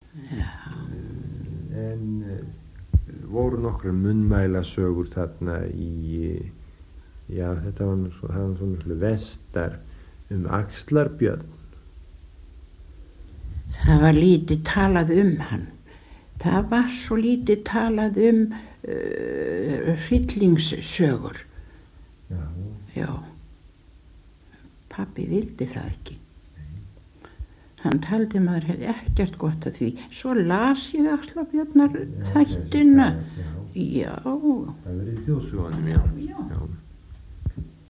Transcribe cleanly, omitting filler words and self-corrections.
Já. En voru nokkrar munnmælasögur þarna já, þetta var svona vestar Axlar-Björn. Það var lítið talað hann. Það var svo lítið talað hryllingssögur. Já. Já. Pabbi vildi það ekki. Hann taldi maður hefði ekkert gott af því. Svo las ég Axlar-Bjarnar þættina. Já. Það verið í þjóðsögunum, já. Já.